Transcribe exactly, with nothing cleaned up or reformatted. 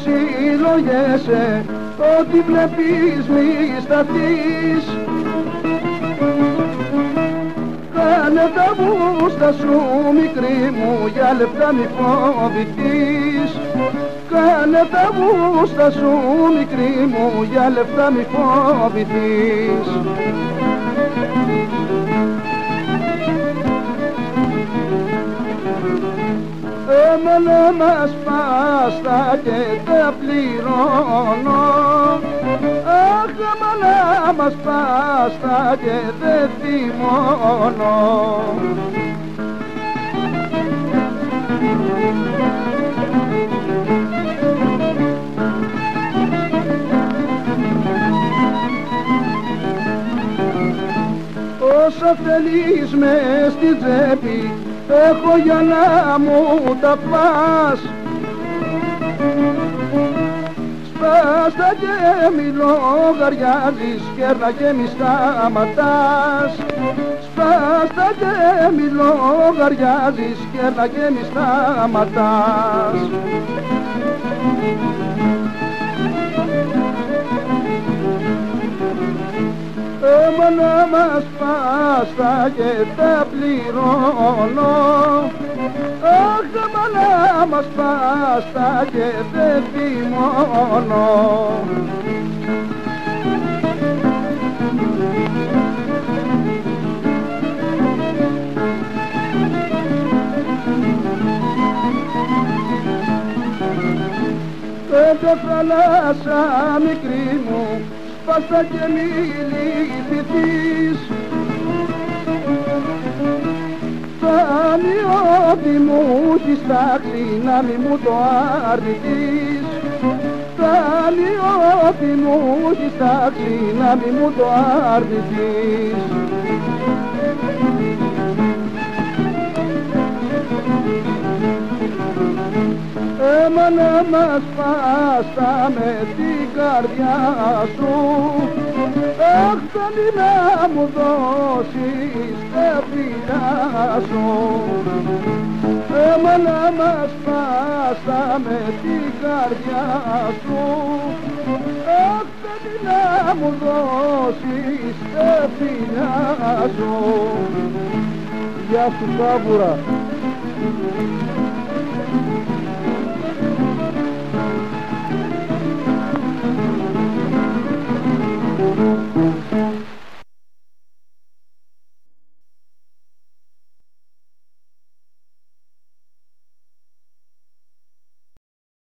συλλογέσαι, ό,τι βλέπεις μη σταθείς. Κάνε τα βούστα σου μικρή μου, για λεπτά μη φοβηθείς. Κάνε τα βούστα σου μικρή μου, για λεπτά μη φοβηθείς. Εμένα μας πάστα και τα πληρώνω. Αχ, εμένα μας πάστα και δεν θυμώνω. Όσα θέλεις μες στην τσέπη έχω για να μου τα πας. Σπάστα και μη λογαριάζεις, κέρνα και μη σταματάς. Σπάστα και μη λογαριάζεις, κέρνα και μη σταματάς. Εμένα μας πάστα και τα πληρώνω. Αχ, εμένα μας πάστα και δεν θυμώνω. Πέντε θάλασσα μικρή μου, σπάστα και μη λυπηθείς. Φτάνει ό,τι μου έχεις τάξει, να μη μου το αρνηθείς. Φτάνει ό,τι μου έχεις τάξει, να μη μου το αρνηθείς. Εμένα μας πάστα με την καρδιά σου. Αχ, θέλει να μου δώσεις τα φιλιά σου. Εμένα μας πάστα με την καρδιά σου. Αχ, θέλει να μου δώσεις τα φιλιά σου. Γεια σου Σάβουρα.